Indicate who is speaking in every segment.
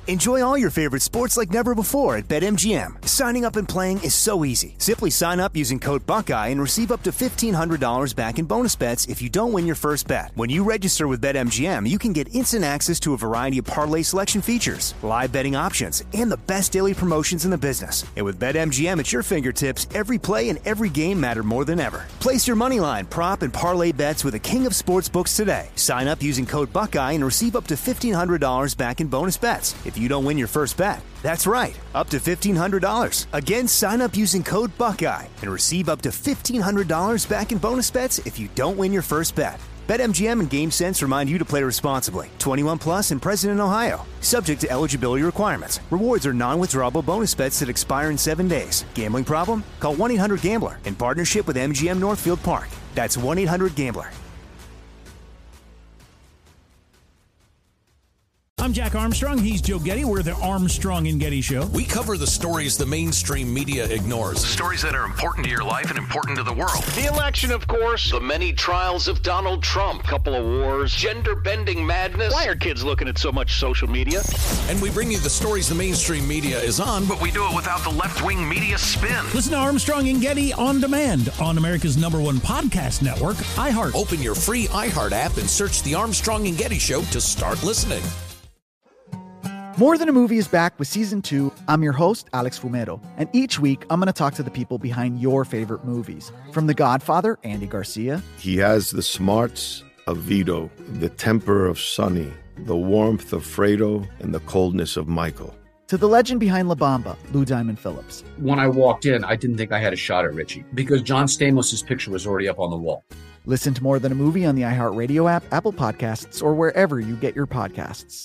Speaker 1: Enjoy all your favorite sports like never before at BetMGM. Signing up and playing is so easy. Simply sign up using code Buckeye and receive up to $1,500 back in bonus bets if you don't win your first bet. When you register with BetMGM, you can get instant access to a variety of parlay selection features, live betting options, and the best daily promotions in the business. And with BetMGM at your fingertips, every play and every game matter more than ever. Place your moneyline, prop, and parlay bets with the king of sportsbooks today. Sign up using code Buckeye and receive up to $1,500 back in bonus bets if you don't win your first bet. That's right, up to $1,500. Again, sign up using code Buckeye and receive up to $1,500 back in bonus bets if you don't win your first bet. BetMGM and GameSense remind you to play responsibly. 21 plus and present in Ohio. Subject to eligibility requirements. Rewards are non-withdrawable bonus bets that expire in 7 days. Gambling problem? Call 1-800-GAMBLER in partnership with MGM Northfield Park. That's 1-800-GAMBLER.
Speaker 2: I'm Jack Armstrong. He's Joe Getty. We're the Armstrong and Getty Show.
Speaker 3: We cover the stories the mainstream media ignores.
Speaker 4: The stories that are important to your life and important to the world.
Speaker 5: The election, of course.
Speaker 4: The many trials of Donald Trump.
Speaker 5: Couple of wars.
Speaker 4: Gender-bending madness.
Speaker 5: Why are kids looking at so much social media?
Speaker 3: And we bring you the stories the mainstream media is on.
Speaker 4: But we do it without the left-wing media spin.
Speaker 2: Listen to Armstrong and Getty on demand on America's #1 podcast network, iHeart.
Speaker 3: Open your free iHeart app and search the Armstrong and Getty Show to start listening.
Speaker 6: More Than a Movie is back with Season 2. I'm your host, Alex Fumero, and each week I'm going to talk to the people behind your favorite movies. From The Godfather, Andy Garcia.
Speaker 7: He has the smarts of Vito, the temper of Sonny, the warmth of Fredo, and the coldness of Michael.
Speaker 6: To the legend behind La Bamba, Lou Diamond Phillips.
Speaker 8: When I walked in, I didn't think I had a shot at Richie because John Stamos' picture was already up on the wall.
Speaker 6: Listen to More Than a Movie on the iHeartRadio app, Apple Podcasts, or wherever you get your podcasts.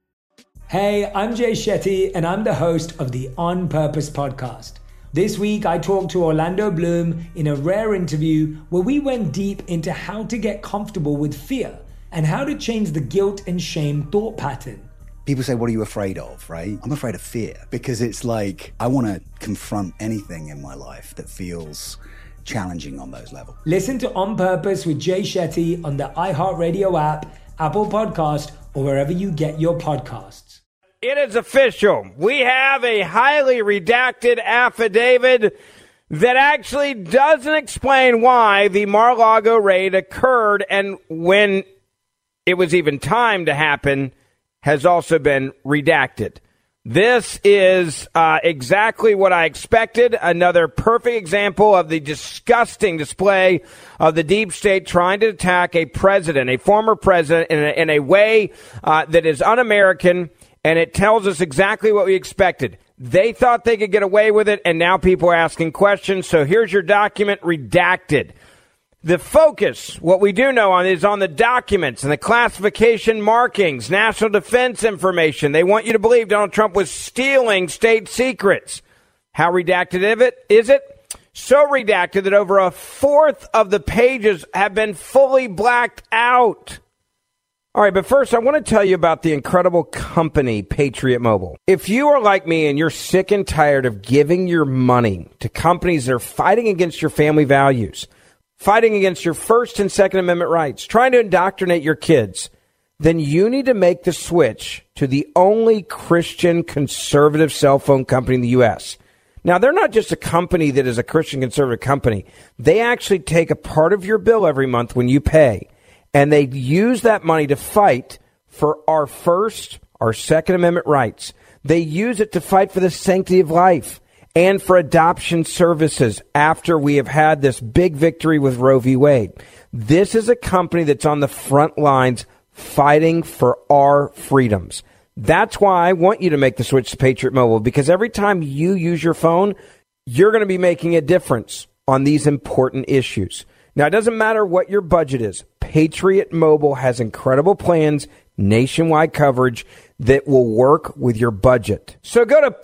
Speaker 9: Hey, I'm Jay Shetty, and I'm the host of the On Purpose podcast. This week, I talked to Orlando Bloom in a rare interview where we went deep into how to get comfortable with fear and how to change the guilt and shame thought pattern.
Speaker 10: People say, what are you afraid of, right? I'm afraid of fear because it's like I want to confront anything in my life that feels challenging on those levels.
Speaker 9: Listen to On Purpose with Jay Shetty on the iHeartRadio app, Apple Podcast, or wherever you get your podcasts.
Speaker 11: It is official. We have a highly redacted affidavit that actually doesn't explain why the Mar-a-Lago raid occurred, and when it was even timed to happen has also been redacted. This is exactly what I expected. Another perfect example of the disgusting display of the deep state trying to attack a president, a former president, in a way that is un-American. And it tells us exactly what we expected. They thought they could get away with it, and now people are asking questions. So here's your document redacted. The focus, what we do know on, is on the documents and the classification markings, national defense information. They want you to believe Donald Trump was stealing state secrets. How redacted is it? So redacted that over a fourth of the pages have been fully blacked out. All right, but first, I want to tell you about the incredible company, Patriot Mobile. If you are like me and you're sick and tired of giving your money to companies that are fighting against your family values, fighting against your First and Second Amendment rights, trying to indoctrinate your kids, then you need to make the switch to the only Christian conservative cell phone company in the U.S. Now, they're not just a company that is a Christian conservative company. They actually take a part of your bill every month when you pay, and they use that money to fight for our First, our Second Amendment rights. They use it to fight for the sanctity of life and for adoption services after we have had this big victory with Roe v. Wade. This is a company that's on the front lines fighting for our freedoms. That's why I want you to make the switch to Patriot Mobile, because every time you use your phone, you're going to be making a difference on these important issues. Now, it doesn't matter what your budget is. Patriot Mobile has incredible plans, nationwide coverage that will work with your budget. So go to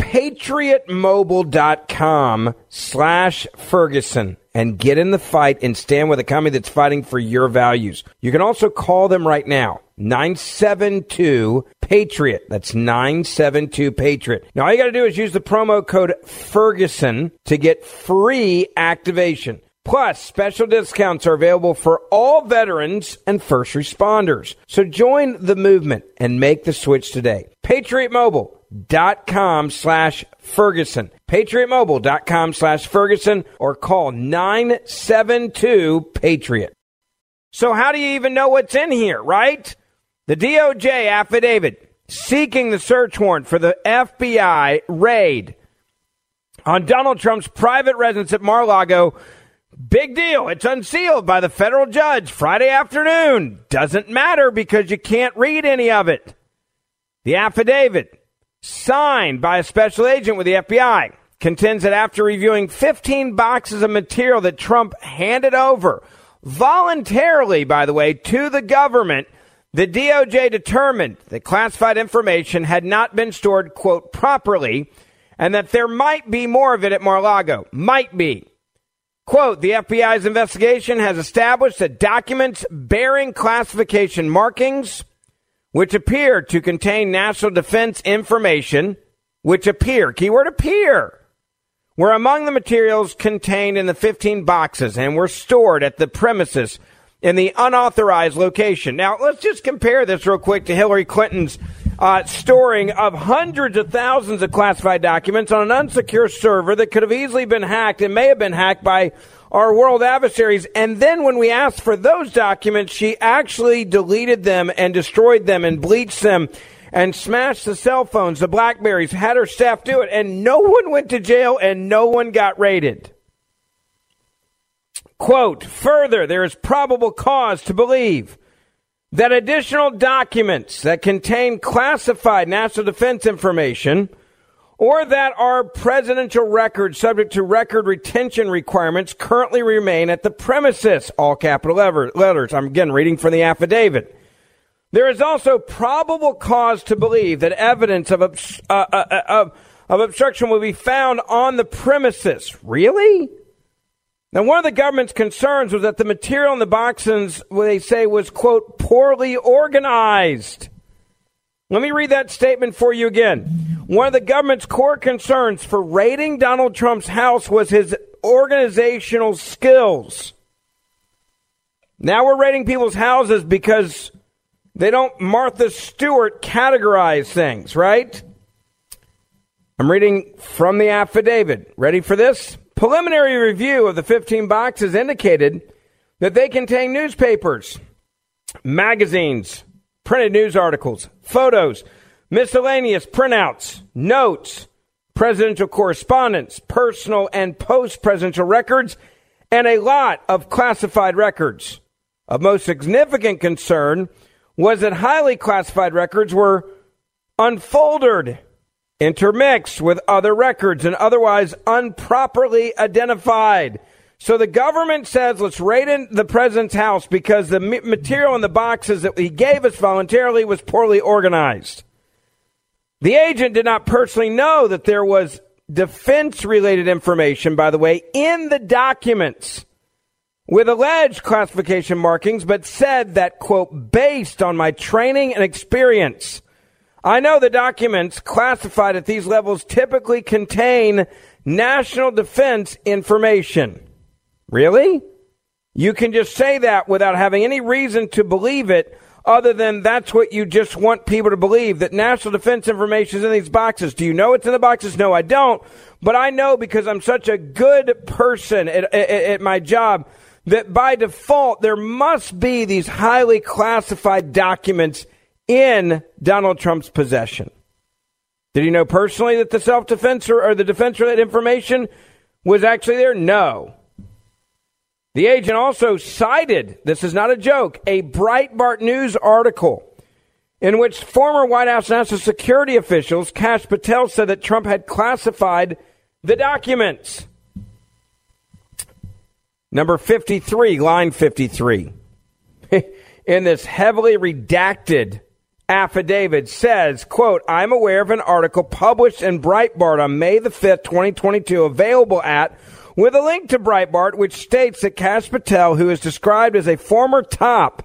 Speaker 11: patriotmobile.com/Ferguson and get in the fight and stand with a company that's fighting for your values. You can also call them right now, 972-PATRIOT. That's 972-PATRIOT. Now, all you got to do is use the promo code Ferguson to get free activation. Plus, special discounts are available for all veterans and first responders. So join the movement and make the switch today. Patriot Mobile, patriotmobile.com/Ferguson. patriotmobile.com/Ferguson, or call 972-PATRIOT. So how do you even know what's in here, right? The DOJ affidavit seeking the search warrant for the FBI raid on Donald Trump's private residence at Mar-a-Lago. Big deal. It's unsealed by the federal judge Friday afternoon. Doesn't matter because you can't read any of it. The affidavit, signed by a special agent with the FBI, contends that after reviewing 15 boxes of material that Trump handed over voluntarily, by the way, to the government, the DOJ determined that classified information had not been stored, quote, properly, and that there might be more of it at Mar-a-Lago. Might be. Quote, the FBI's investigation has established that documents bearing classification markings, which appear to contain national defense information, keyword appear, were among the materials contained in the 15 boxes and were stored at the premises in the unauthorized location. Now, let's just compare this real quick to Hillary Clinton's storing of hundreds of thousands of classified documents on an unsecure server that could have easily been hacked and may have been hacked by our world adversaries. And then when we asked for those documents, she actually deleted them and destroyed them and bleached them and smashed the cell phones, the BlackBerries, had her staff do it. And no one went to jail and no one got raided. Quote, further, there is probable cause to believe that additional documents that contain classified national defense information or that are presidential records subject to record retention requirements currently remain at the premises, all capital letters. I'm again reading from the affidavit. There is also probable cause to believe that evidence of obstruction will be found on the premises. Really? Now, one of the government's concerns was that the material in the boxes, they say, was, quote, poorly organized. Let me read that statement for you again. One of the government's core concerns for raiding Donald Trump's house was his organizational skills. Now we're raiding people's houses because they don't Martha Stewart categorize things, right? I'm reading from the affidavit. Ready for this? Preliminary review of the 15 boxes indicated that they contain newspapers, magazines, printed news articles, photos, miscellaneous printouts, notes, presidential correspondence, personal and post-presidential records, and a lot of classified records. Of most significant concern was that highly classified records were unfolded, intermixed with other records, and otherwise improperly identified. So the government says, let's raid in the president's house because the material in the boxes that he gave us voluntarily was poorly organized. The agent did not personally know that there was defense-related information, by the way, in the documents with alleged classification markings, but said that, quote, based on my training and experience, I know the documents classified at these levels typically contain national defense information. Really? You can just say that without having any reason to believe it other than that's what you just want people to believe, that national defense information is in these boxes. Do you know it's in the boxes? No, I don't. But I know because I'm such a good person at my job that by default there must be these highly classified documents in Donald Trump's possession. Did he know personally that the self-defense or the defense-related information was actually there? No. The agent also cited, this is not a joke, a Breitbart News article in which former White House national security officials, Kash Patel, said that Trump had classified the documents. Number 53, line 53, in this heavily redacted affidavit says, quote, I'm aware of an article published in Breitbart on May the 5th, 2022, available at, with a link to Breitbart, which states that Kash Patel, who is described as a former top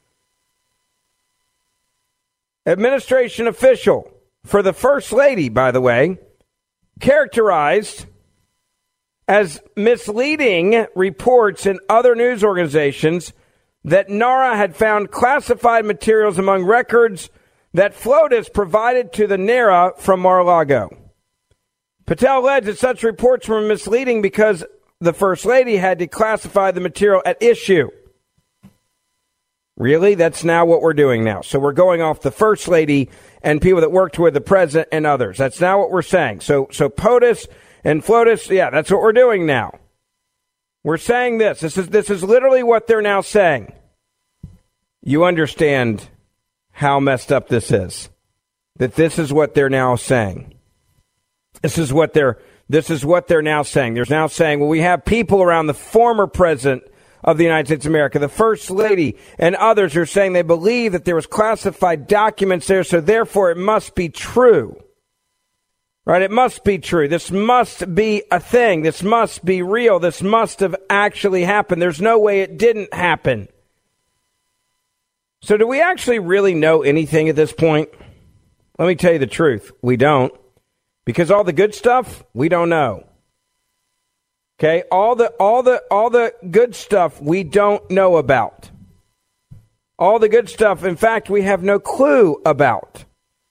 Speaker 11: administration official for the First Lady, by the way, characterized as misleading reports in other news organizations that NARA had found classified materials among records that FLOTUS provided to the NARA from Mar-a-Lago. Patel alleged that such reports were misleading because the First Lady had declassified the material at issue. Really? That's now what we're doing now. So we're going off the First Lady and people that worked with the President and others. That's now what we're saying. So POTUS and FLOTUS, yeah, that's what we're doing now. We're saying this. This is literally what they're now saying. You understand how messed up this is. That this is what they're now saying. This is what they're now saying. They're now saying, well, we have people around the former president of the United States of America, the First Lady, and others are saying they believe that there was classified documents there, so therefore it must be true. Right? It must be true. This must be a thing. This must be real. This must have actually happened. There's no way it didn't happen. So do we actually really know anything at this point? Let me tell you the truth. We don't. Because all the good stuff, we don't know. Okay? All the good stuff we don't know about. All the good stuff, in fact, we have no clue about.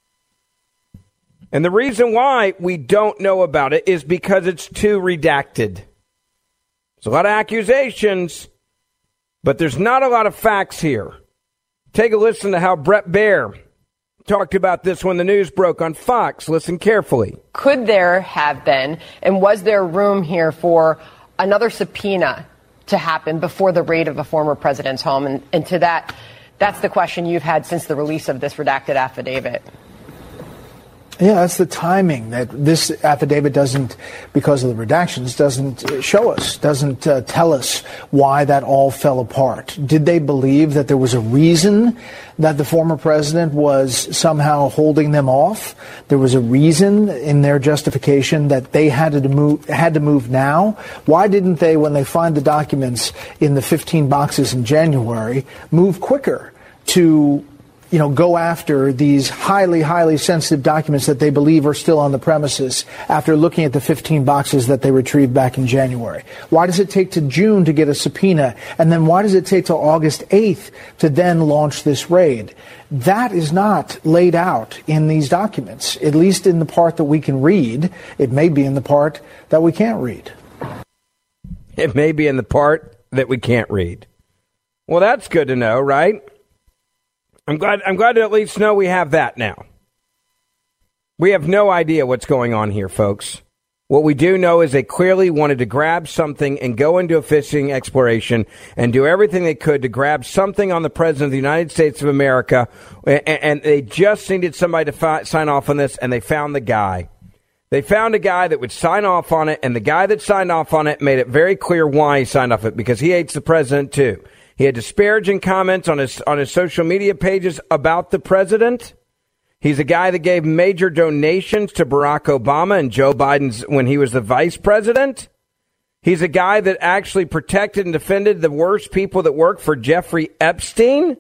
Speaker 11: And the reason why we don't know about it is because it's too redacted. There's a lot of accusations, but there's not a lot of facts here. Take a listen to how Bret Baier talked about this when the news broke on Fox. Listen carefully.
Speaker 12: Could there have been, and was there room here for another subpoena to happen before the raid of a former president's home? And to that's the question you've had since the release of this redacted affidavit.
Speaker 13: Yeah, that's the timing that this affidavit doesn't, because of the redactions, doesn't show us, doesn't tell us why that all fell apart. Did they believe that there was a reason that the former president was somehow holding them off? There was a reason in their justification that they had to move now? Why didn't they, when they find the documents in the 15 boxes in January, move quicker to go after these highly, highly sensitive documents that they believe are still on the premises after looking at the 15 boxes that they retrieved back in January? Why does it take to June to get a subpoena? And then why does it take till August 8th to then launch this raid? That is not laid out in these documents, at least in the part that we can read. It may be in the part that we can't read.
Speaker 11: It may be in the part that we can't read. Well, that's good to know, right? I'm glad to at least know we have that now. We have no idea what's going on here, folks. What we do know is they clearly wanted to grab something and go into a fishing exploration and do everything they could to grab something on the President of the United States of America, and they just needed somebody to sign off on this, and they found the guy. They found a guy that would sign off on it, and the guy that signed off on it made it very clear why he signed off on it, because he hates the president too. He had disparaging comments on his social media pages about the president. He's a guy that gave major donations to Barack Obama and Joe Biden when he was the vice president. He's a guy that actually protected and defended the worst people that worked for Jeffrey Epstein.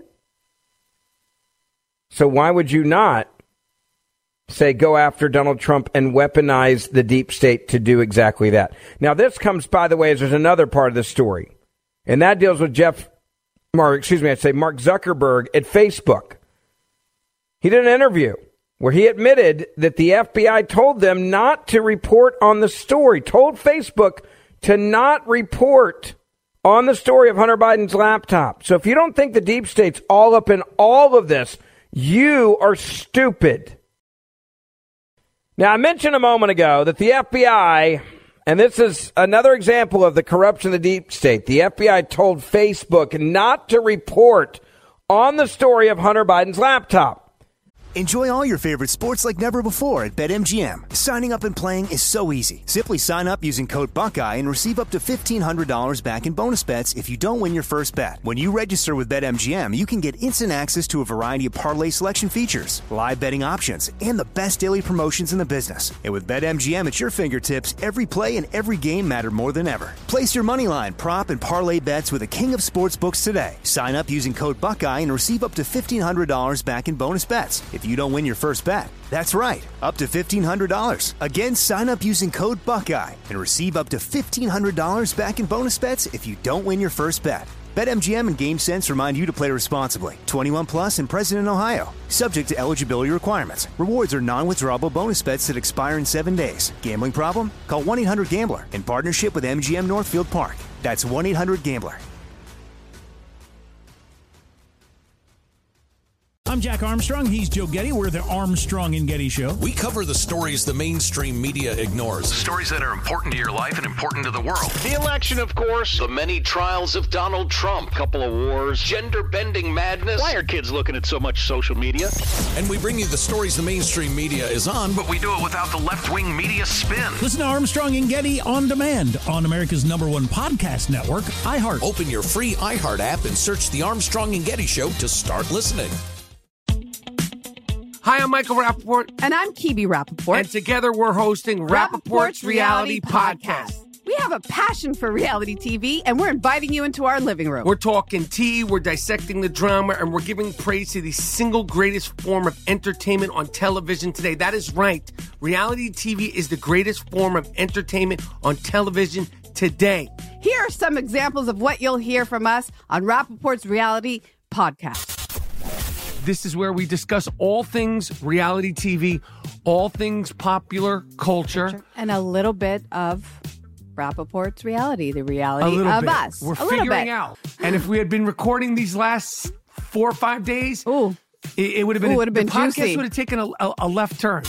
Speaker 11: So why would you not say go after Donald Trump and weaponize the deep state to do exactly that? Now, this comes, by the way, as there's another part of the story, and that deals with Mark Zuckerberg at Facebook. He did an interview where he admitted that the FBI told them not to report on the story, told Facebook to not report on the story of Hunter Biden's laptop. So if you don't think the deep state's all up in all of this, you are stupid. Now, I mentioned a moment ago that the FBI, and this is another example of the corruption of the deep state, the FBI told Facebook not to report on the story of Hunter Biden's laptop.
Speaker 1: Enjoy all your favorite sports like never before at BetMGM. Signing up and playing is so easy. Simply sign up using code Buckeye and receive up to $1,500 back in bonus bets if you don't win your first bet. When you register with BetMGM, you can get instant access to a variety of parlay selection features, live betting options, and the best daily promotions in the business. And with BetMGM at your fingertips, every play and every game matter more than ever. Place your moneyline, prop, and parlay bets with the king of sportsbooks today. Sign up using code Buckeye and receive up to $1,500 back in bonus bets if you don't win your first bet. That's right, up to $1,500. Again, sign up using code Buckeye and receive up to $1,500 back in bonus bets if you don't win your first bet. BetMGM and GameSense remind you to play responsibly. 21 plus and present in Ohio. Subject to eligibility requirements. Rewards are non-withdrawable bonus bets that expire in 7 days. Gambling problem? Call 1-800-GAMBLER in partnership with MGM Northfield Park. That's 1-800-GAMBLER.
Speaker 2: I'm Jack Armstrong. He's Joe Getty. We're the Armstrong and Getty Show.
Speaker 3: We cover the stories the mainstream media ignores.
Speaker 4: Stories that are important to your life and important to the world.
Speaker 5: The election, of course.
Speaker 4: The many trials of Donald Trump.
Speaker 5: Couple of wars.
Speaker 4: Gender-bending madness.
Speaker 5: Why are kids looking at so much social media?
Speaker 3: And we bring you the stories the mainstream media is on,
Speaker 4: But we do it without the left-wing media spin.
Speaker 2: Listen to Armstrong and Getty on demand on America's #1 podcast network, iHeart.
Speaker 3: Open your free iHeart app and search the Armstrong and Getty Show to start listening.
Speaker 14: Hi, I'm Michael Rappaport.
Speaker 15: And I'm Kibi Rappaport.
Speaker 14: And together we're hosting Rappaport's Reality Podcast.
Speaker 15: We have a passion for reality TV, and we're inviting you into our living room.
Speaker 14: We're talking tea, we're dissecting the drama, and we're giving praise to the single greatest form of entertainment on television today. That is right. Reality TV is the greatest form of entertainment on television today.
Speaker 15: Here are some examples of what you'll hear from us on Rappaport's Reality Podcast.
Speaker 14: This is where we discuss all things reality TV, all things popular culture.
Speaker 15: And a little bit of Rappaport's reality, the reality of
Speaker 14: bit.
Speaker 15: us.
Speaker 14: We're figuring out. And if we had been recording these last 4 or 5 days, it would have been,
Speaker 15: the
Speaker 14: podcast
Speaker 15: juicy.
Speaker 14: would have taken a left turn.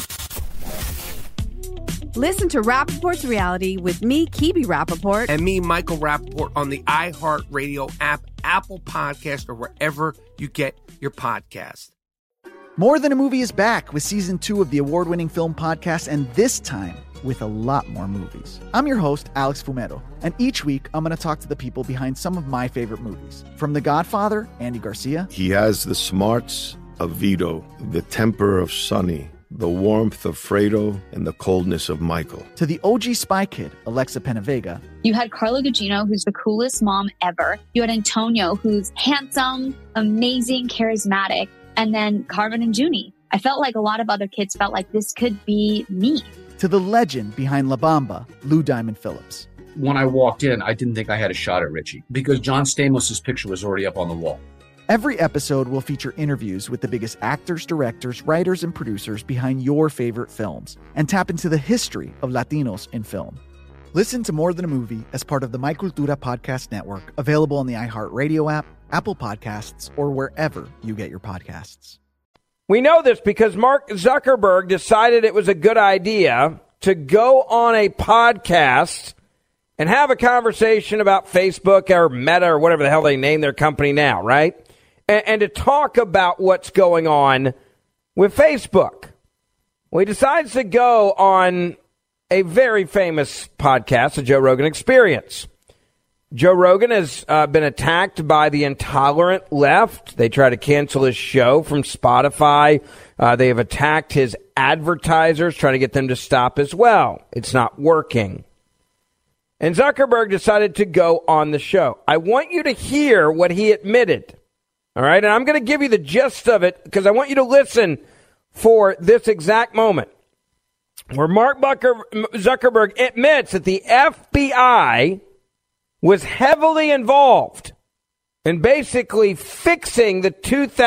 Speaker 15: Listen to Rappaport's Reality with me, Kibi Rappaport.
Speaker 14: And me, Michael Rappaport, on the iHeartRadio app, Apple Podcast, or wherever you get your podcast.
Speaker 6: More Than a Movie is back with season 2 of the award-winning film podcast, and this time with a lot more movies. I'm your host, Alex Fumero, and each week I'm going to talk to the people behind some of my favorite movies. From The Godfather, Andy Garcia.
Speaker 7: He has the smarts of Vito, the temper of Sonny, the warmth of Fredo, and the coldness of Michael.
Speaker 6: To the OG Spy Kid, Alexa Penavega.
Speaker 16: You had Carla Gugino, who's the coolest mom ever. You had Antonio, who's handsome, amazing, charismatic. And then Carmen and Junie. I felt like a lot of other kids felt like this could be me.
Speaker 6: To the legend behind La Bamba, Lou Diamond Phillips.
Speaker 8: When I walked in, I didn't think I had a shot at Richie because John Stamos' picture was already up on the wall.
Speaker 6: Every episode will feature interviews with the biggest actors, directors, writers, and producers behind your favorite films and tap into the history of Latinos in film. Listen to More Than a Movie as part of the My Cultura Podcast Network, available on the iHeartRadio app, Apple Podcasts, or wherever you get your podcasts.
Speaker 11: We know this because Mark Zuckerberg decided it was a good idea to go on a podcast and have a conversation about Facebook or Meta or whatever the hell they name their company now, right? And to talk about what's going on with Facebook. Well, he decides to go on a very famous podcast, the Joe Rogan Experience. Joe Rogan has been attacked by the intolerant left. They try to cancel his show from Spotify. They have attacked his advertisers, trying to get them to stop as well. It's not working. And Zuckerberg decided to go on the show. I want you to hear what he admitted. All right, and I'm going to give you the gist of it because I want you to listen for this exact moment where Mark Zuckerberg admits that the FBI was heavily involved in basically fixing the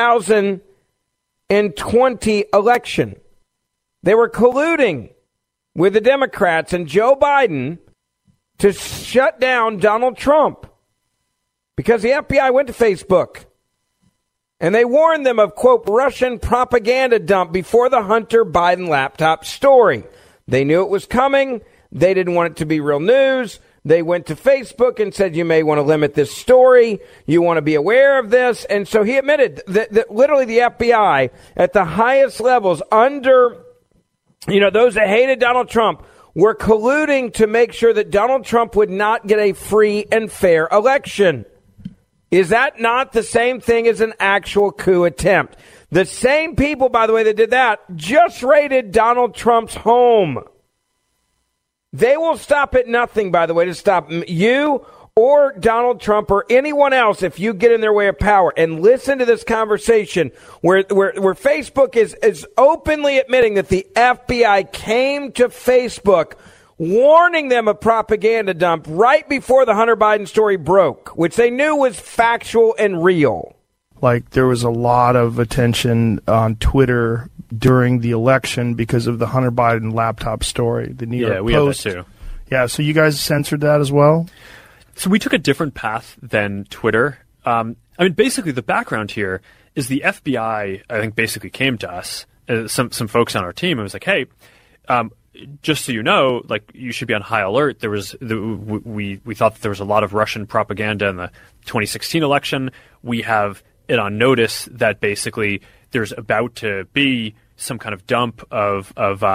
Speaker 11: 2020 election. They were colluding with the Democrats and Joe Biden to shut down Donald Trump because the FBI went to Facebook. And they warned them of, quote, Russian propaganda dump before the Hunter Biden laptop story. They knew it was coming. They didn't want it to be real news. They went to Facebook and said, you may want to limit this story. You want to be aware of this. And so he admitted that literally the FBI at the highest levels under, those that hated Donald Trump were colluding to make sure that Donald Trump would not get a free and fair election. Is that not the same thing as an actual coup attempt? The same people, by the way, that did that just raided Donald Trump's home. They will stop at nothing, by the way, to stop you or Donald Trump or anyone else if you get in their way of power. And listen to this conversation where Facebook is openly admitting that the FBI came to Facebook warning them of propaganda dump right before the Hunter Biden story broke, which they knew was factual and real.
Speaker 17: Like, there was a lot of attention on Twitter during the election because of the Hunter Biden laptop story. The New York
Speaker 18: we
Speaker 17: Post.
Speaker 18: have that too.
Speaker 17: Yeah, so you guys censored that as well?
Speaker 18: So we took a different path than Twitter. I mean, basically the background here is the FBI, I think, basically came to us, some folks on our team, and was like, hey, just so you know, like, you should be on high alert. There was we thought that there was a lot of Russian propaganda in the 2016 election. We have it on notice that basically there's about to be some kind of dump of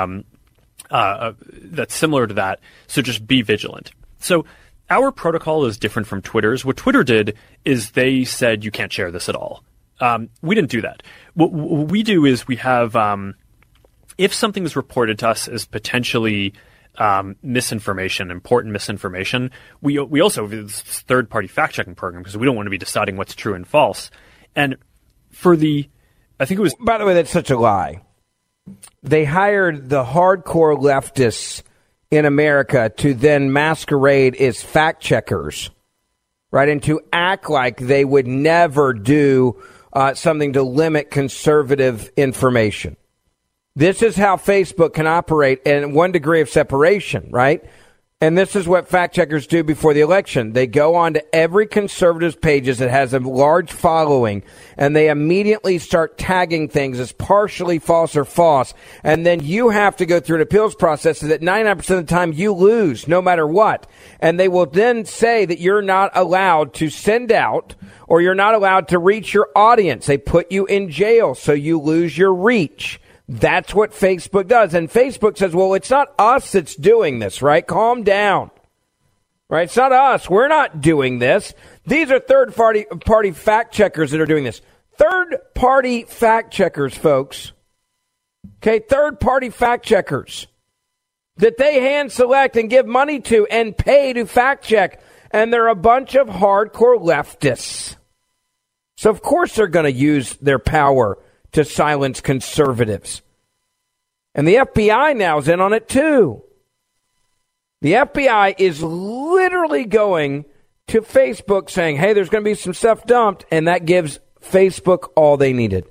Speaker 18: that's similar to that. So just be vigilant. So our protocol is different from Twitter's. What Twitter did is they said you can't share this at all. We didn't do that. What we do is we have if something is reported to us as potentially misinformation, important misinformation, we also have this third-party fact-checking program because we don't want to be deciding what's true and false. And for I think it was...
Speaker 11: By the way, that's such a lie. They hired the hardcore leftists in America to then masquerade as fact-checkers, right, and to act like they would never do something to limit conservative information. This is how Facebook can operate in 1 degree of separation, right? And this is what fact checkers do before the election. They go on to every conservative's pages that has a large following, and they immediately start tagging things as partially false or false. And then you have to go through an appeals process so that 99% of the time you lose, no matter what. And they will then say that you're not allowed to send out, or you're not allowed to reach your audience. They put you in jail so you lose your reach. That's what Facebook does. And Facebook says, well, it's not us that's doing this, right? Calm down. Right? It's not us. We're not doing this. These are third-party fact checkers that are doing this. Third-party fact checkers, folks. Okay, third-party fact checkers that they hand select and give money to and pay to fact check. And they're a bunch of hardcore leftists. So, of course, they're going to use their power to silence conservatives. And the FBI now is in on it too. The FBI is literally going to Facebook saying, hey, there's going to be some stuff dumped, and that gives Facebook all they needed.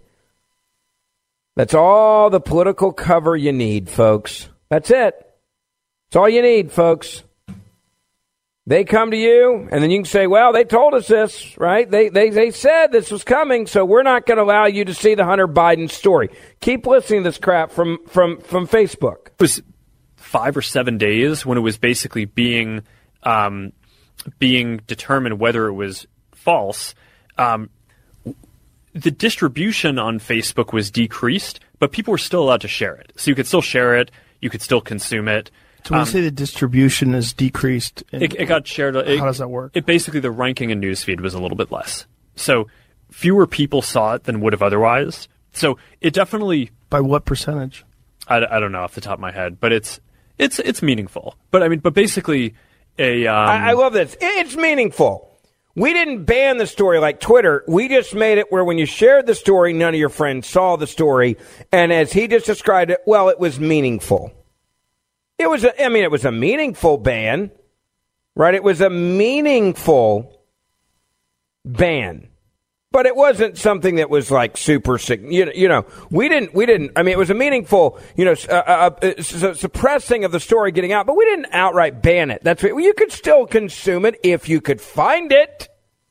Speaker 11: That's all the political cover you need, folks. That's it. That's all you need, folks. They come to you, and then you can say, well, they told us this, right? They said this was coming, so we're not going to allow you to see the Hunter Biden story. Keep listening to this crap from Facebook.
Speaker 18: It was 5 or 7 days when it was basically being determined whether it was false. The distribution on Facebook was decreased, but people were still allowed to share it. So you could still share it. You could still consume it.
Speaker 17: So when you say the distribution is decreased,
Speaker 18: it got shared.
Speaker 17: How does that work?
Speaker 18: It basically, the ranking in newsfeed was a little bit less. So fewer people saw it than would have otherwise. So it definitely...
Speaker 17: By what percentage?
Speaker 18: I don't know off the top of my head, but it's meaningful. But I mean, basically
Speaker 11: I love this. It's meaningful. We didn't ban the story like Twitter. We just made it where when you shared the story, none of your friends saw the story. And as he just described it, well, it was meaningful. It was a meaningful ban, right? It was a meaningful ban, but it wasn't something that was like super sick. You know, we didn't. I mean, it was a meaningful, suppressing of the story getting out, but we didn't outright ban it. That's what, you could still consume it if you could find it.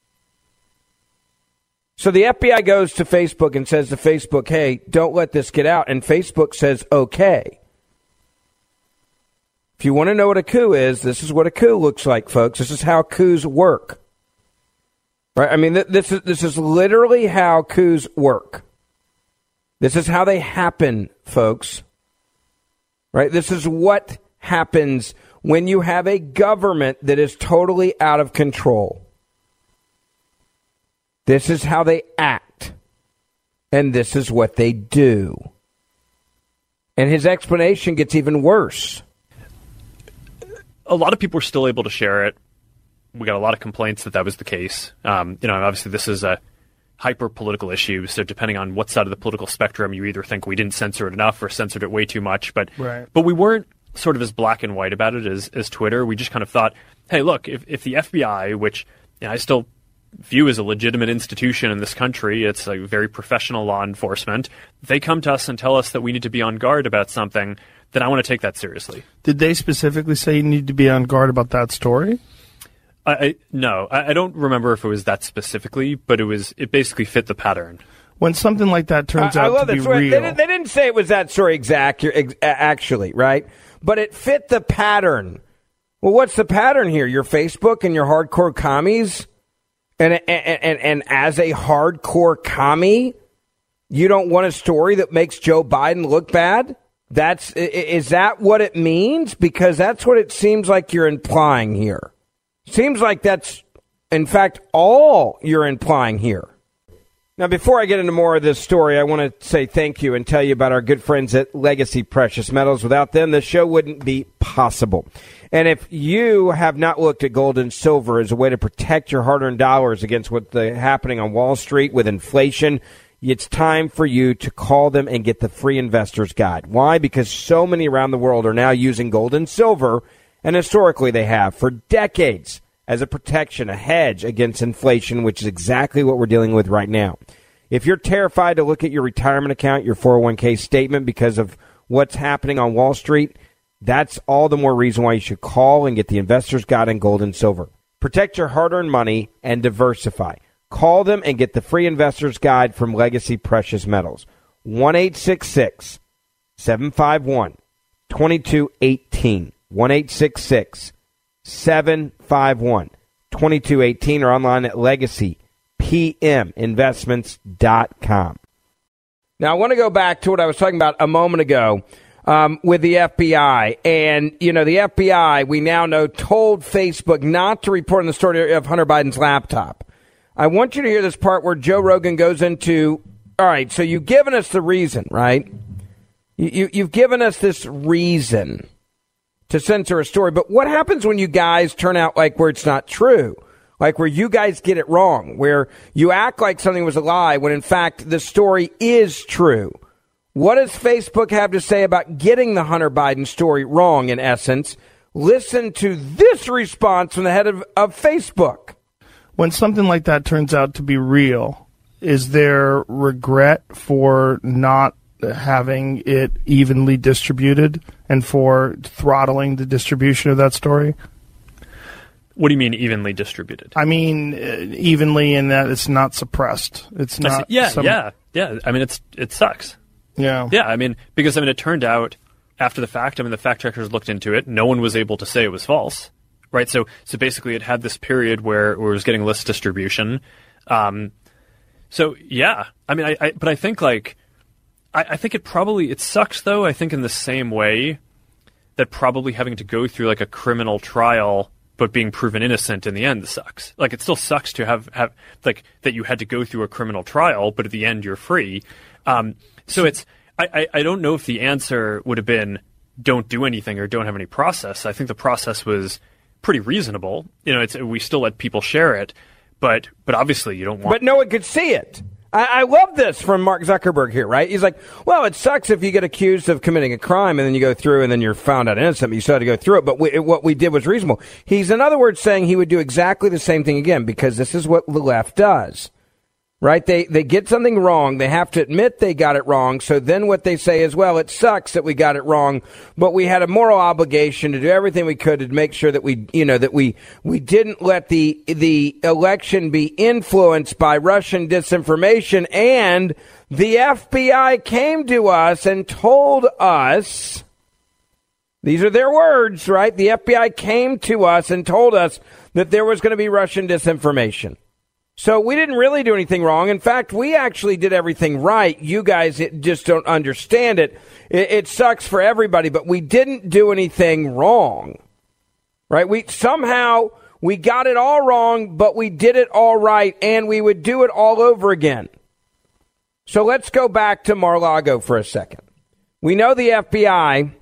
Speaker 11: So the FBI goes to Facebook and says to Facebook, hey, don't let this get out. And Facebook says, okay. If you want to know what a coup is, this is what a coup looks like, folks. This is how coups work. Right? I mean, this is literally how coups work. This is how they happen, folks. Right? This is what happens when you have a government that is totally out of control. This is how they act. And this is what they do. And his explanation gets even worse.
Speaker 18: A lot of people were still able to share it. We got a lot of complaints that was the case. Obviously this is a hyper-political issue, so depending on what side of the political spectrum, you either think we didn't censor it enough or censored it way too much. But we weren't sort of as black and white about it as Twitter. We just kind of thought, hey, look, if the FBI, which I still view as a legitimate institution in this country, it's a very professional law enforcement, they come to us and tell us that we need to be on guard about something, then I want to take that seriously.
Speaker 17: Did they specifically say you need to be on guard about that story?
Speaker 18: No, I don't remember if it was that specifically, but it basically fit the pattern.
Speaker 17: When something like that turns out to be real.
Speaker 11: They didn't say it was that story actually, right? But it fit the pattern. Well, what's the pattern here? Your Facebook and your hardcore commies? And as a hardcore commie, you don't want a story that makes Joe Biden look bad? Is that what it means? Because that's what it seems like you're implying here. Seems like that's, in fact, all you're implying here. Now, before I get into more of this story, I want to say thank you and tell you about our good friends at Legacy Precious Metals. Without them, the show wouldn't be possible. And if you have not looked at gold and silver as a way to protect your hard-earned dollars against what's happening on Wall Street with inflation, it's time for you to call them and get the free investor's guide. Why? Because so many around the world are now using gold and silver, and historically they have for decades, as a protection, a hedge against inflation, which is exactly what we're dealing with right now. If you're terrified to look at your retirement account, your 401k statement because of what's happening on Wall Street, that's all the more reason why you should call and get the investor's guide on gold and silver. Protect your hard-earned money and diversify. Call them and get the free investor's guide from Legacy Precious Metals. 1-866-751-2218. 1-866-751-2218 or online at legacypminvestments.com. Now, I want to go back to what I was talking about a moment ago with the FBI. And, the FBI, we now know, told Facebook not to report on the story of Hunter Biden's laptop. I want you to hear this part where Joe Rogan goes into, all right, so you've given us the reason, right? You've given us this reason to censor a story, but what happens when you guys turn out like where it's not true? Like where you guys get it wrong, where you act like something was a lie when in fact the story is true. What does Facebook have to say about getting the Hunter Biden story wrong, in essence? Listen to this response from the head of Facebook.
Speaker 17: When something like that turns out to be real, is there regret for not having it evenly distributed and for throttling the distribution of that story?
Speaker 18: What do you mean evenly distributed?
Speaker 17: I mean evenly in that it's not suppressed. It's not.
Speaker 18: Yeah. I mean, it sucks.
Speaker 17: Yeah.
Speaker 18: Yeah. I mean, because it turned out after the fact. The fact checkers looked into it. No one was able to say it was false, right? So basically, it had this period where it was getting list distribution. So yeah. I mean, but I think I think it sucks though. I think in the same way that probably having to go through like a criminal trial but being proven innocent in the end sucks. Like, it still sucks to have like that you had to go through a criminal trial, but at the end you're free. So it's I don't know if the answer would have been don't do anything or don't have any process. I think the process was pretty reasonable. We still let people share it, but obviously you don't want.
Speaker 11: But no one could see it. I love this from Mark Zuckerberg here, right? He's like, well, it sucks if you get accused of committing a crime and then you go through and then you're found out innocent, but you still had to go through it. But what we did was reasonable. He's, in other words, saying he would do exactly the same thing again because this is what the left does, right? They get something wrong. They have to admit they got it wrong. So then what they say is, well, it sucks that we got it wrong, but we had a moral obligation to do everything we could to make sure that we didn't let the election be influenced by Russian disinformation. And the FBI came to us and told us, these are their words, right? The FBI came to us and told us that there was going to be Russian disinformation. So we didn't really do anything wrong. In fact, we actually did everything right. You guys just don't understand it. It sucks for everybody, but we didn't do anything wrong, right? We got it all wrong, but we did it all right, and we would do it all over again. So let's go back to Mar-a-Lago for a second. We know the FBI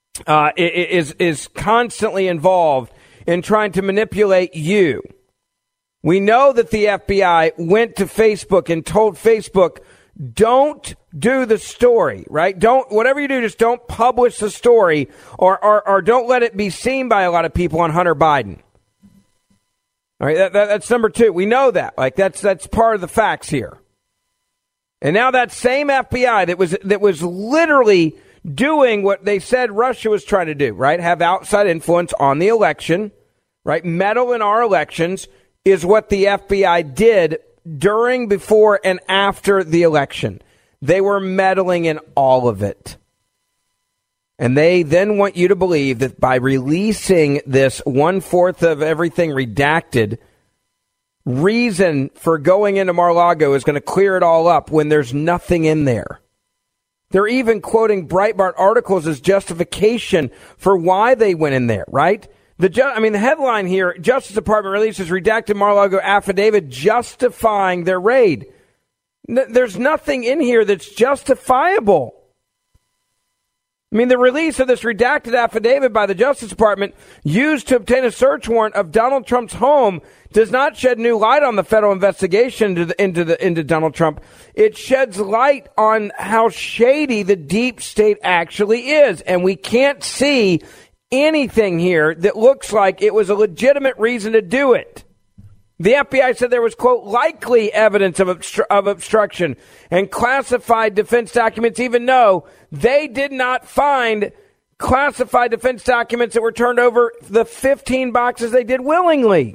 Speaker 11: is constantly involved in trying to manipulate you. We know that the FBI went to Facebook and told Facebook, don't do the story, right? Whatever you do, just don't publish the story or don't let it be seen by a lot of people on Hunter Biden. All right, that's number two. We know that. Like that's part of the facts here. And now that same FBI that was literally doing what they said Russia was trying to do, right? Have outside influence on the election, right? Meddle in our elections is what the FBI did during, before, and after the election. They were meddling in all of it. And they then want you to believe that by releasing this 1/4 of everything redacted reason for going into Mar-a-Lago is going to clear it all up when there's nothing in there. They're even quoting Breitbart articles as justification for why they went in there, right? The headline here, Justice Department releases redacted Mar-a-Lago affidavit justifying their raid. There's nothing in here that's justifiable. I mean, the release of this redacted affidavit by the Justice Department used to obtain a search warrant of Donald Trump's home does not shed new light on the federal investigation into Donald Trump. It sheds light on how shady the deep state actually is. And we can't see anything here that looks like it was a legitimate reason to do it. The FBI said there was, quote, likely evidence of obstruction and classified defense documents, even though they did not find classified defense documents that were turned over the 15 boxes they did willingly.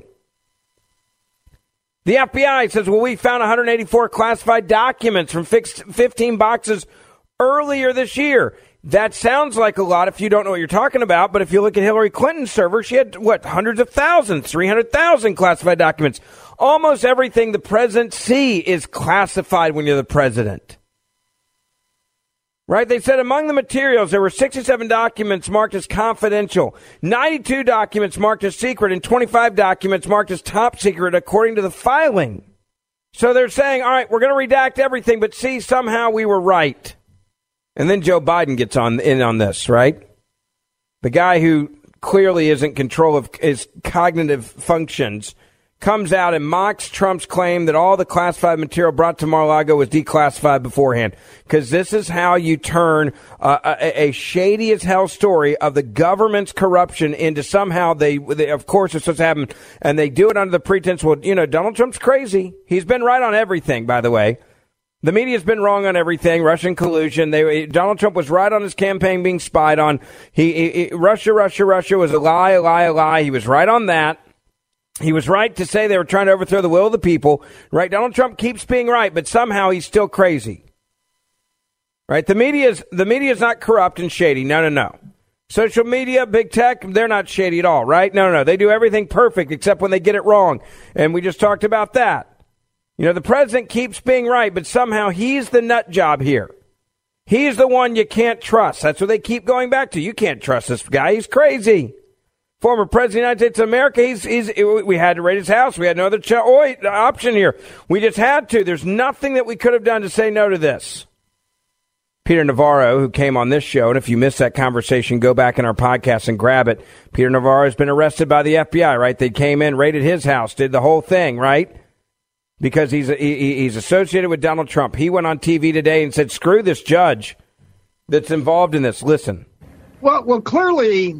Speaker 11: The FBI says, well, we found 184 classified documents from 15 boxes earlier this year. That sounds like a lot if you don't know what you're talking about, but if you look at Hillary Clinton's server, she had, hundreds of thousands, 300,000 classified documents. Almost everything the president sees is classified when you're the president. Right? They said among the materials, there were 67 documents marked as confidential, 92 documents marked as secret, and 25 documents marked as top secret, according to the filing. So they're saying, all right, we're going to redact everything, but see, somehow we were right. And then Joe Biden gets in on this, right? The guy who clearly isn't in control of his cognitive functions comes out and mocks Trump's claim that all the classified material brought to Mar-a-Lago was declassified beforehand. Because this is how you turn a shady as hell story of the government's corruption into somehow they of course it's supposed to happen, and they do it under the pretense, well, Donald Trump's crazy. He's been right on everything, by the way. The media's been wrong on everything. Russian collusion. Donald Trump was right on his campaign being spied on. Russia was a lie. He was right on that. He was right to say they were trying to overthrow the will of the people. Right? Donald Trump keeps being right, but somehow he's still crazy. Right? The media's not corrupt and shady. No. Social media, big tech, they're not shady at all. Right? No. They do everything perfect except when they get it wrong. And we just talked about that. The president keeps being right, but somehow he's the nut job here. He's the one you can't trust. That's what they keep going back to. You can't trust this guy. He's crazy. Former president of the United States of America, we had to raid his house. We had no other option here. We just had to. There's nothing that we could have done to say no to this. Peter Navarro, who came on this show, and if you missed that conversation, go back in our podcast and grab it. Peter Navarro has been arrested by the FBI, right? They came in, raided his house, did the whole thing, right? Because he's associated with Donald Trump. He went on TV today and said, screw this judge that's involved in this. Listen.
Speaker 19: Well, clearly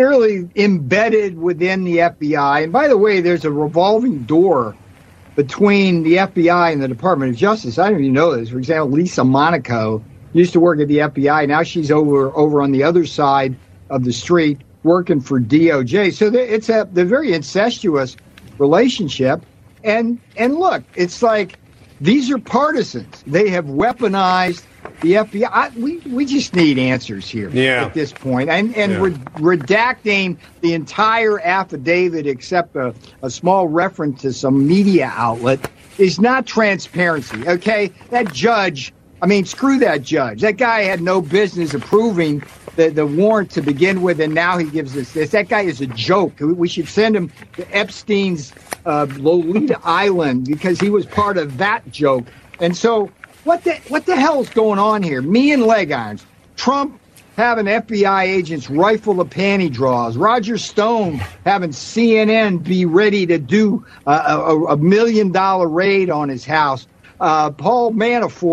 Speaker 19: embedded within the FBI. And by the way, there's a revolving door between the FBI and the Department of Justice. I didn't even know this. For example, Lisa Monaco used to work at the FBI. Now she's over on the other side of the street working for DOJ. So it's a very incestuous relationship. And look, it's like these are partisans. They have weaponized the FBI. We just need answers here at this point. And redacting the entire affidavit except a small reference to some media outlet is not transparency, okay? That judge, screw that judge. That guy had no business approving the warrant to begin with, and now he gives us this. That guy is a joke. We should send him to Epstein's Lolita Island because he was part of that joke. And so what the hell is going on here? Me and leg irons. Trump having FBI agents rifle the panty draws. Roger Stone having CNN be ready to do a $1 million raid on his house. Paul Manafort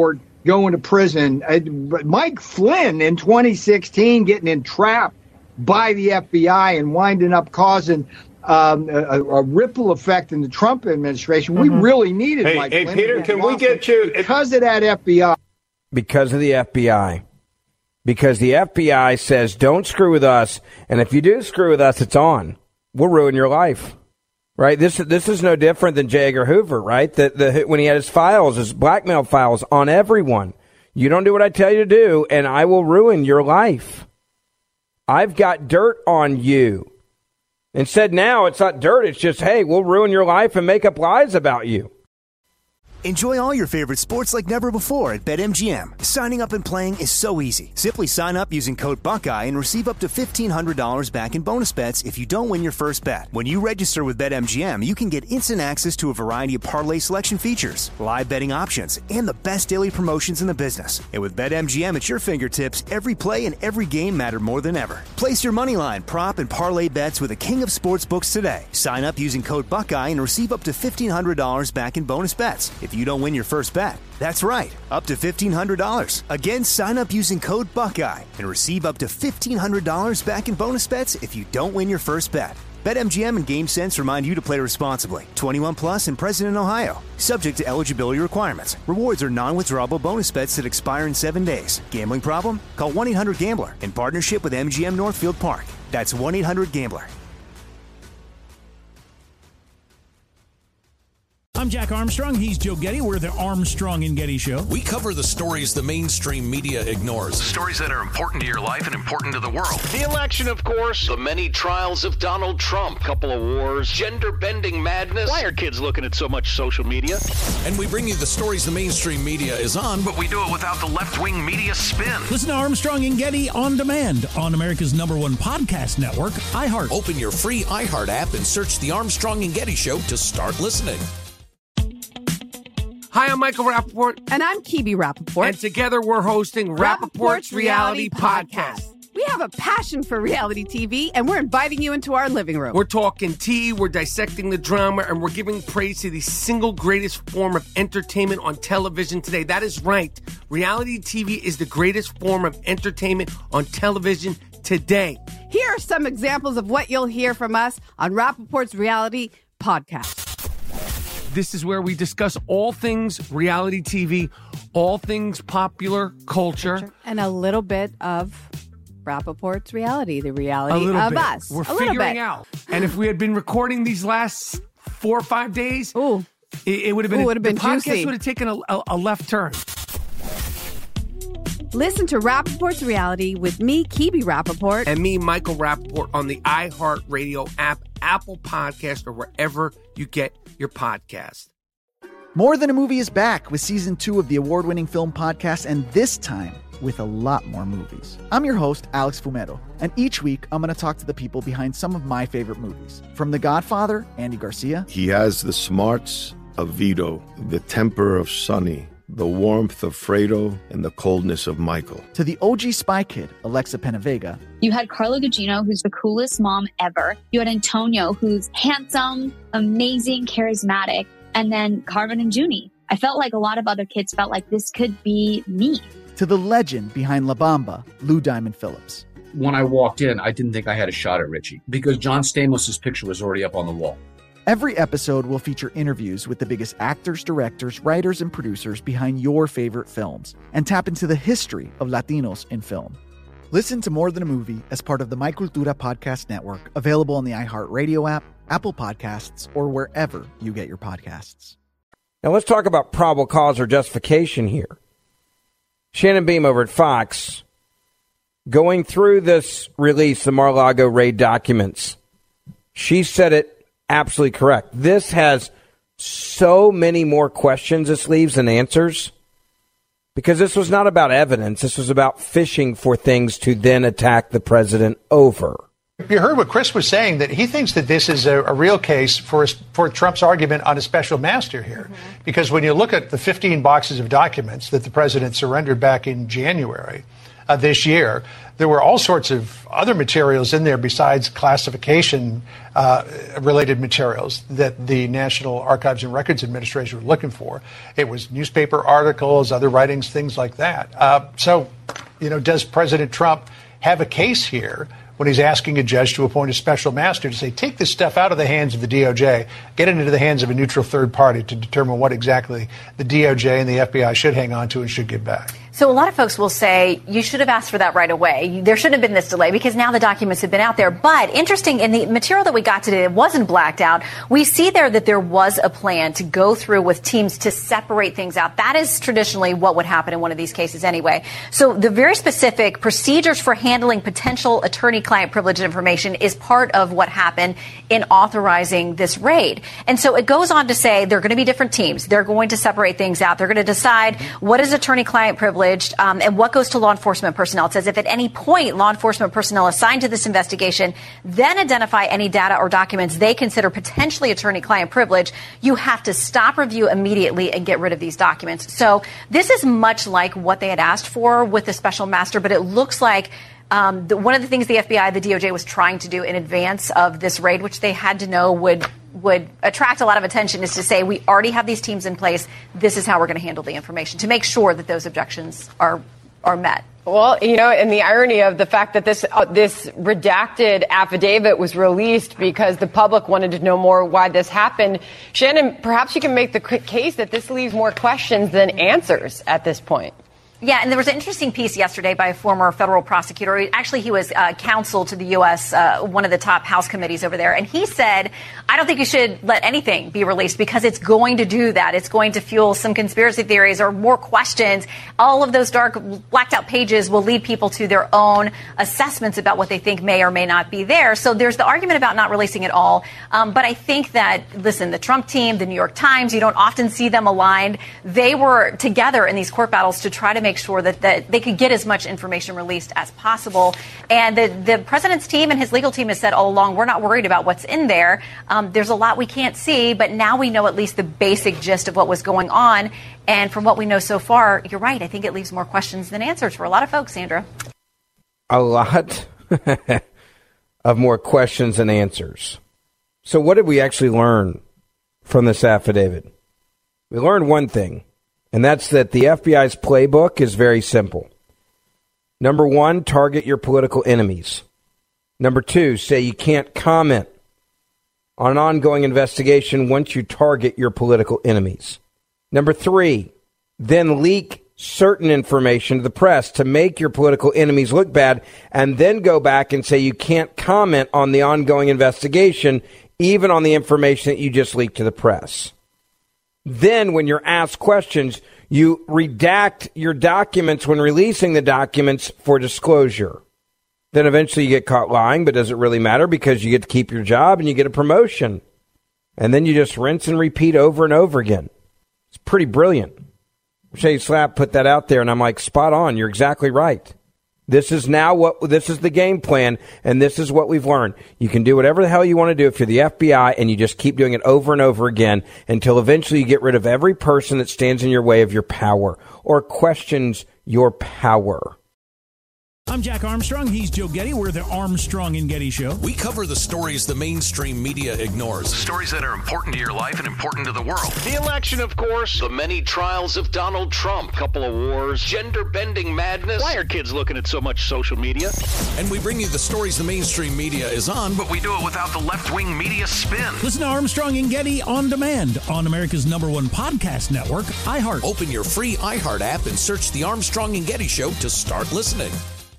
Speaker 19: going to prison. Mike Flynn in 2016 getting entrapped by the FBI and winding up causing a ripple effect in the Trump administration. We really needed Mike Flynn.
Speaker 20: Hey, Peter, can we get you...
Speaker 19: Because of that FBI.
Speaker 11: Because of the FBI. Because the FBI says, don't screw with us, and if you do screw with us, it's on. We'll ruin your life. Right? This is no different than J. Edgar Hoover, right? When he had his files, his blackmail files on everyone. You don't do what I tell you to do, and I will ruin your life. I've got dirt on you. Instead, now it's not dirt. It's just, hey, we'll ruin your life and make up lies about you.
Speaker 1: Enjoy all your favorite sports like never before at BetMGM. Signing up and playing is so easy. Simply sign up using code Buckeye and receive up to $1,500 back in bonus bets if you don't win your first bet. When you register with BetMGM, you can get instant access to a variety of parlay selection features, live betting options, and the best daily promotions in the business. And with BetMGM at your fingertips, every play and every game matter more than ever. Place your moneyline, prop, and parlay bets with the king of sportsbooks today. Sign up using code Buckeye and receive up to $1,500 back in bonus bets if you don't win your first bet. That's right, up to $1,500. Again, sign up using code Buckeye and receive up to $1,500 back in bonus bets if you don't win your first bet. BetMGM and GameSense remind you to play responsibly. 21 plus and present in Ohio. Subject to eligibility requirements. Rewards are non-withdrawable bonus bets that expire in 7 days. Gambling problem? Call 1-800-GAMBLER in partnership with MGM Northfield Park. That's 1-800-GAMBLER.
Speaker 2: I'm Jack Armstrong. He's Joe Getty. We're the Armstrong and Getty Show.
Speaker 3: We cover the stories the mainstream media ignores.
Speaker 4: Stories that are important to your life and important to the world.
Speaker 5: The election, of course.
Speaker 4: The many trials of Donald Trump.
Speaker 5: Couple of wars.
Speaker 4: Gender-bending madness.
Speaker 5: Why are kids looking at so much social media?
Speaker 3: And we bring you the stories the mainstream media is on,
Speaker 4: but we do it without the left-wing media spin.
Speaker 2: Listen to Armstrong and Getty on demand on America's #1 podcast network, iHeart.
Speaker 3: Open your free iHeart app and search the Armstrong and Getty Show to start listening.
Speaker 14: Hi, I'm Michael Rappaport.
Speaker 15: And I'm Kibi Rappaport.
Speaker 14: And together we're hosting Rappaport's Reality Podcast.
Speaker 15: We have a passion for reality TV, and we're inviting you into our living room.
Speaker 14: We're talking tea, we're dissecting the drama, and we're giving praise to the single greatest form of entertainment on television today. That is right. Reality TV is the greatest form of entertainment on television today.
Speaker 15: Here are some examples of what you'll hear from us on Rappaport's Reality Podcast.
Speaker 14: This is where we discuss all things reality TV, all things popular culture.
Speaker 15: And a little bit of Rappaport's reality, the reality of us.
Speaker 14: We're figuring out. And if we had been recording these last 4 or 5 days, it would have been,
Speaker 15: the podcast
Speaker 14: juicy. Would have taken a left turn.
Speaker 15: Listen to Rappaport's Reality with me, Kibi Rappaport.
Speaker 14: And me, Michael Rappaport, on the iHeartRadio app, Apple Podcast, or wherever you get your podcast.
Speaker 6: More Than a Movie is back with season 2 of the award-winning film podcast, and this time with a lot more movies. I'm your host, Alex Fumero, and each week I'm going to talk to the people behind some of my favorite movies. From The Godfather, Andy Garcia.
Speaker 7: He has the smarts of Vito, the temper of Sonny, the warmth of Fredo, and the coldness of Michael.
Speaker 6: To the OG Spy Kid, Alexa Penavega.
Speaker 16: You had Carla Gugino, who's the coolest mom ever. You had Antonio, who's handsome, amazing, charismatic. And then Carvin and Junie. I felt like a lot of other kids felt like this could be me.
Speaker 6: To the legend behind La Bamba, Lou Diamond Phillips.
Speaker 8: When I walked in, I didn't think I had a shot at Richie because John Stamos' picture was already up on the wall.
Speaker 6: Every episode will feature interviews with the biggest actors, directors, writers, and producers behind your favorite films and tap into the history of Latinos in film. Listen to More Than a Movie as part of the My Cultura podcast network, available on the iHeartRadio app, Apple Podcasts, or wherever you get your podcasts.
Speaker 11: Now let's talk about probable cause or justification here. Shannon Beam over at Fox, going through this release, the Mar-a-Lago raid documents, she said it absolutely correct. This has so many more questions this leaves than answers, because this was not about evidence. This was about fishing for things to then attack the president over.
Speaker 21: You heard what Chris was saying, that he thinks that this is a real case for Trump's argument on a special master here. Mm-hmm. Because when you look at the 15 boxes of documents that the president surrendered back in January, this year. There were all sorts of other materials in there besides classification related materials that the National Archives and Records Administration were looking for. It was newspaper articles, other writings, things like that. So, does President Trump have a case here when he's asking a judge to appoint a special master to say, take this stuff out of the hands of the DOJ, get it into the hands of a neutral third party to determine what exactly the DOJ and the FBI should hang on to and should give back?
Speaker 20: So a lot of folks will say you should have asked for that right away. There shouldn't have been this delay because now the documents have been out there. But interesting, in the material that we got today, it wasn't blacked out. We see there that there was a plan to go through with teams to separate things out. That is traditionally what would happen in one of these cases anyway. So the very specific procedures for handling potential attorney-client privileged information is part of what happened in authorizing this raid. And so it goes on to say there are going to be different teams. They're going to separate things out. They're going to decide what is attorney-client privilege and what goes to law enforcement personnel. It says if at any point law enforcement personnel assigned to this investigation then identify any data or documents they consider potentially attorney-client privilege, you have to stop review immediately and get rid of these documents. So this is much like what they had asked for with the special master, but it looks like one of the things the FBI, the DOJ was trying to do in advance of this raid, which they had to know would attract a lot of attention, is to say we already have these teams in place. This is how we're going to handle the information to make sure that those objections are met.
Speaker 12: Well, and the irony of the fact that this redacted affidavit was released because the public wanted to know more why this happened. Shannon, perhaps you can make the case that this leaves more questions than answers at this point.
Speaker 20: Yeah, and there was an interesting piece yesterday by a former federal prosecutor. Actually, he was counsel to the U.S., one of the top House committees over there. And he said, I don't think you should let anything be released because it's going to do that. It's going to fuel some conspiracy theories or more questions. All of those dark, blacked out pages will lead people to their own assessments about what they think may or may not be there. So there's the argument about not releasing it all. But I think that, listen, the Trump team, the New York Times, you don't often see them aligned. They were together in these court battles to try to make sure that they could get as much information released as possible. And the president's team and his legal team has said all along, we're not worried about what's in there. There's a lot we can't see, but now we know at least the basic gist of what was going on. And from what we know so far, you're right. I think it leaves more questions than answers for a lot of folks, Sandra.
Speaker 11: A lot of more questions than answers. So what did we actually learn from this affidavit? We learned one thing. And that's that the FBI's playbook is very simple. Number one, target your political enemies. Number two, say you can't comment on an ongoing investigation once you target your political enemies. Number three, then leak certain information to the press to make your political enemies look bad, and then go back and say you can't comment on the ongoing investigation, even on the information that you just leaked to the press. Then, when you're asked questions, you redact your documents when releasing the documents for disclosure. Then eventually you get caught lying, but does it really matter because you get to keep your job and you get a promotion. And then you just rinse and repeat over and over again. It's pretty brilliant. Shay Slap put that out there, and I'm like, spot on. You're exactly right. This is the game plan, and this is what we've learned. You can do whatever the hell you want to do if you're the FBI, and you just keep doing it over and over again until eventually you get rid of every person that stands in your way of your power or questions your power.
Speaker 2: I'm Jack Armstrong. He's Joe Getty. We're the Armstrong and Getty Show.
Speaker 3: We cover the stories the mainstream media ignores.
Speaker 4: The stories that are important to your life and important to the world.
Speaker 5: The election, of course.
Speaker 4: The many trials of Donald Trump.
Speaker 5: Couple of wars.
Speaker 4: Gender-bending madness.
Speaker 5: Why are kids looking at so much social media?
Speaker 3: And we bring you the stories the mainstream media is on,
Speaker 4: but we do it without the left-wing media spin.
Speaker 2: Listen to Armstrong and Getty on demand on America's #1 podcast network, iHeart.
Speaker 3: Open your free iHeart app and search the Armstrong and Getty Show to start listening.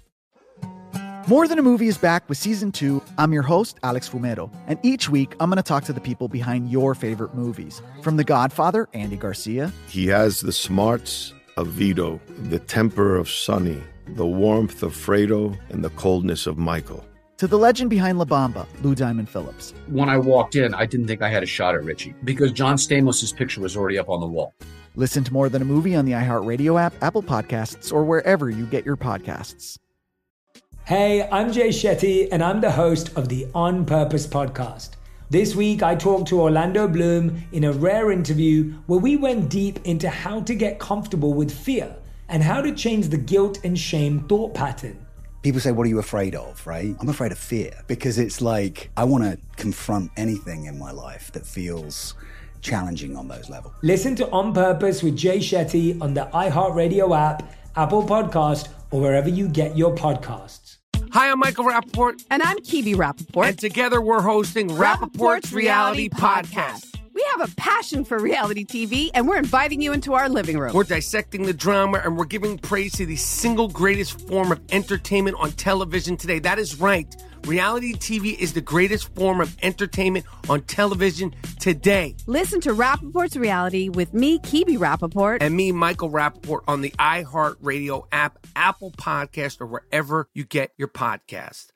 Speaker 6: More Than a Movie is back with Season 2. I'm your host, Alex Fumero, and each week I'm going to talk to the people behind your favorite movies. From The Godfather, Andy Garcia.
Speaker 7: He has the smarts of Vito, the temper of Sonny, the warmth of Fredo, and the coldness of Michael.
Speaker 6: To the legend behind La Bamba, Lou Diamond Phillips.
Speaker 8: When I walked in, I didn't think I had a shot at Richie because John Stamos' picture was already up on the wall.
Speaker 6: Listen to More Than a Movie on the iHeartRadio app, Apple Podcasts, or wherever you get your podcasts.
Speaker 9: Hey, I'm Jay Shetty, and I'm the host of the On Purpose podcast. This week, I talked to Orlando Bloom in a rare interview where we went deep into how to get comfortable with fear and how to change the guilt and shame thought pattern.
Speaker 10: People say, what are you afraid of, right? I'm afraid of fear because it's like I want to confront anything in my life that feels challenging on those levels.
Speaker 9: Listen to On Purpose with Jay Shetty on the iHeartRadio app, Apple Podcast, or wherever you get your podcasts.
Speaker 14: Hi, I'm Michael Rappaport.
Speaker 15: And I'm Kibi Rappaport.
Speaker 14: And together we're hosting Rappaport's Reality Podcast.
Speaker 15: We have a passion for reality TV, and we're inviting you into our living room.
Speaker 14: We're dissecting the drama, and we're giving praise to the single greatest form of entertainment on television today. That is right. Reality TV is the greatest form of entertainment on television today.
Speaker 15: Listen to Rappaport's Reality with me, Kibi Rappaport.
Speaker 14: And me, Michael Rappaport, on the iHeartRadio app, Apple Podcast, or wherever you get your podcast.